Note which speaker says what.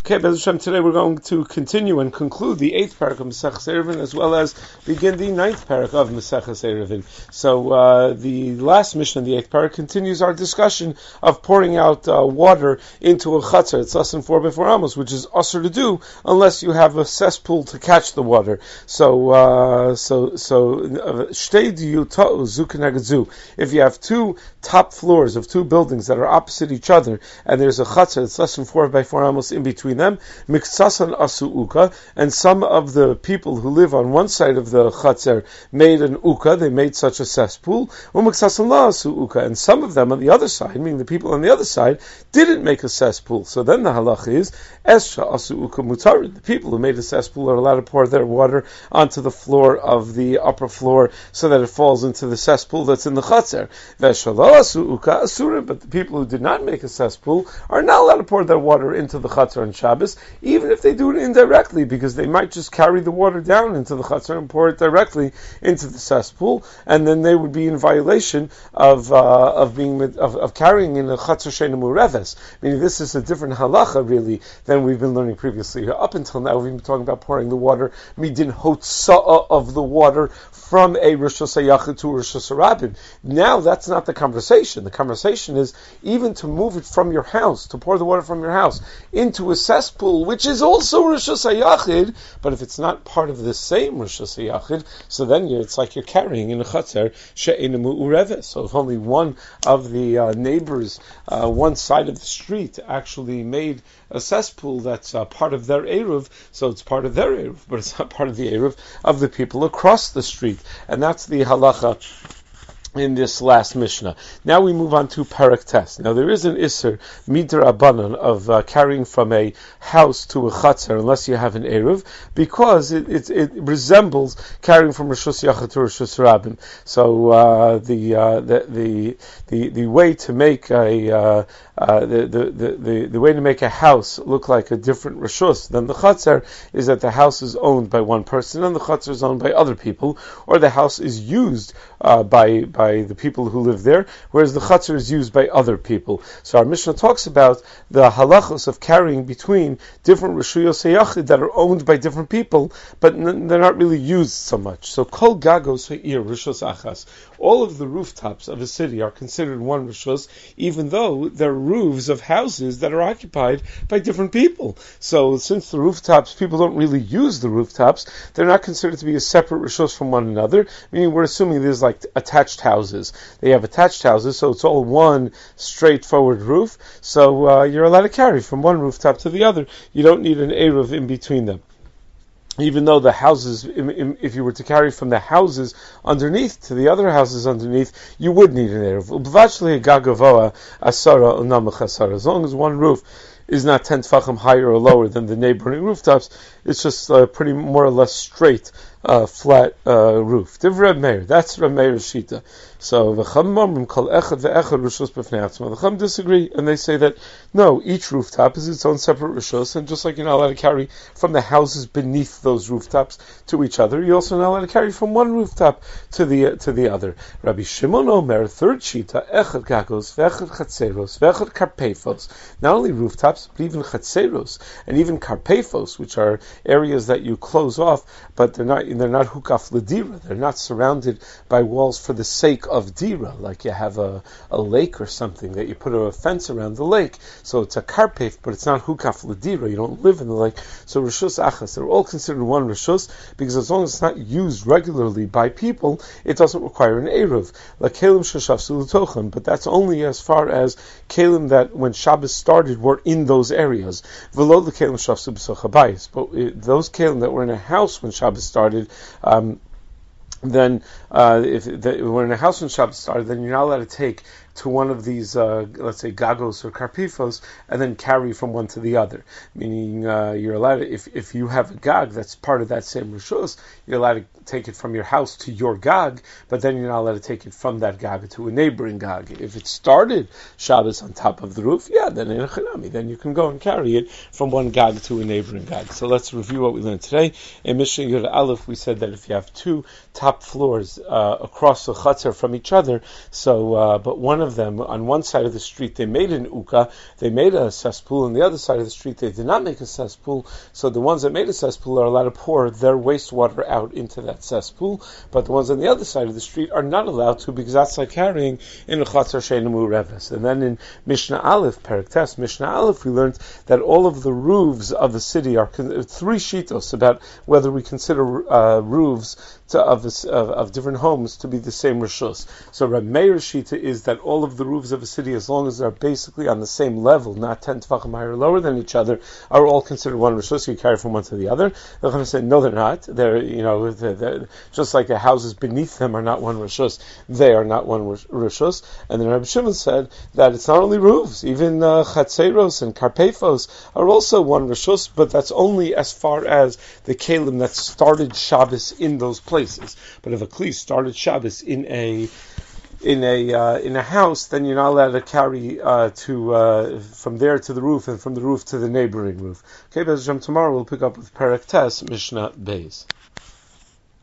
Speaker 1: Okay, Be'ez Hashem, today we're going to continue and conclude the 8th parak of Maseches Eruvin, as well as begin the 9th parak of Maseches Eruvin. So the last mission of the 8th parak continues our discussion of pouring out water into a chatzar. It's less than 4 by 4 amos, which is usher to do unless you have a cesspool to catch the water. If you have two top floors of two buildings that are opposite each other, and there's a chatzar that's less than 4 by 4 amos in between them, miksasan asu uka, and some of the people who live on one side of the chatzar made an uka, they made such a cesspool, umiksasan la asu uka, and some of them on the other side, meaning the people on the other side, didn't make a cesspool. So then the halacha is, esha asu uka mutarid, the people who made a cesspool are allowed to pour their water onto the floor of the upper floor so that it falls into the cesspool that's in the chatzar. Vesha la asu uka asurim, but the people who did not make a cesspool are not allowed to pour their water into the chatzar on Shabbos, even if they do it indirectly, because they might just carry the water down into the chatzar and pour it directly into the cesspool, and then they would be in violation of carrying in a chatzar sheina mureves. Meaning, this is a different halacha really than we've been learning previously. Up until now, we've been talking about pouring the water midin hotza'a of the water from a rishus hayachid to a rishus harabim. Now that's not the conversation. The conversation is even to move it from your house, to pour the water from your house into a cesspool, which is also rishus hayachid, but if it's not part of the same rishus hayachid, so then it's like you're carrying in a chatzar she'ena mu'ureves. So if only one of the neighbors, one side of the street, actually made a cesspool that's part of their eruv, so it's part of their eruv, but it's not part of the eruv of the people across the street. And that's the halacha in this last Mishnah. Now we move on to Parak Tes. Now there is an Isser, Midra Abanan, of carrying from a house to a chatzar unless you have an Eruv, because it resembles carrying from Rishus Yachid to Rishus Rabin. So the way to make the way to make a house look like a different Rishus than the chatzar is that the house is owned by one person and the chatzar is owned by other people, or the house is used by the people who live there, whereas the chatzar is used by other people. So our Mishnah talks about the halachos of carrying between different rishuyos hayachid that are owned by different people, but they're not really used so much. So kol gagos ha'ir rishus achas. All of the rooftops of a city are considered one rishus, even though they're roofs of houses that are occupied by different people. So since the rooftops, people don't really use the rooftops, they're not considered to be a separate rishus from one another, meaning we're assuming there's like attached houses. They have attached houses, so it's all one straightforward roof. So you're allowed to carry from one rooftop to the other. You don't need an eruv in between them. Even though the houses, if you were to carry from the houses underneath to the other houses underneath, you would need an eruv. As long as one roof is not 10 tefachim higher or lower than the neighboring rooftops, it's just pretty more or less straight, flat roof. Div Reb Meir, that's Reb Meir's shita. So the Chum disagree, and they say that no, each rooftop is its own separate rishus, and just like you're not allowed to carry from the houses beneath those rooftops to each other, you're also not allowed to carry from one rooftop to the other. Rabbi Shimon Omer, third shita, echad gagos, ve'echad chatzeros, ve'echad karpefos. Not only rooftops, but even chatzeros and even karpefos, which are areas that you close off, but they're not hukaf ledira. They're not surrounded by walls for the sake of dira, like you have a lake or something that you put a fence around the lake. So it's a karpef, but it's not hukaf ledira. You don't live in the lake. So rishus achas, they're all considered one rishus, because as long as it's not used regularly by people, it doesn't require an eruv. Like kelim sheshafsu l'tochen, but that's only as far as kelim that when Shabbos started were in those areas. V'lo the kelim sheshafsu b'soch habayis, but those kelim that were in a house when Shabbos started, then if we're in a house when Shabbos started, then you're not allowed to take to one of these, let's say, gagos or karpifos, and then carry from one to the other. Meaning, you're allowed to, if you have a gag that's part of that same rishus, you're allowed to take it from your house to your gag, but then you're not allowed to take it from that gag to a neighboring gag. If it started Shabbos on top of the roof, then in a chinami, then you can go and carry it from one gag to a neighboring gag. So let's review what we learned today. In Mishnah Yud Aleph, we said that if you have two top floors across the chutzner from each other, but one of them, on one side of the street, they made an uka, they made a cesspool, and the other side of the street, they did not make a cesspool, so the ones that made a cesspool are allowed to pour their wastewater out into that cesspool, but the ones on the other side of the street are not allowed to, because that's like carrying in a chutzner she'einu reves. And then in Mishnah Aleph, Perek Tes, Mishnah Aleph, we learned that all of the roofs of the city are three shitos about whether we consider roofs of different homes to be the same rishus. So Reb Meir's shita is that all of the roofs of a city, as long as they're basically on the same level, not 10 tefachim higher or lower than each other, are all considered one rishus. You carry from one to the other. They're going to say no, they're not. They're just like the houses beneath them are not one rishus. They are not one rishus. And then Reb Shimon said that it's not only roofs, even chatzeros and karpefos are also one rishus, but that's only as far as the kelim that started Shabbos in those places. But if a kli started Shabbos in a house, then you're not allowed to carry from there to the roof and from the roof to the neighboring roof. Okay, Bez Hashem, tomorrow we'll pick up with Perek Tes, Mishnah Beis.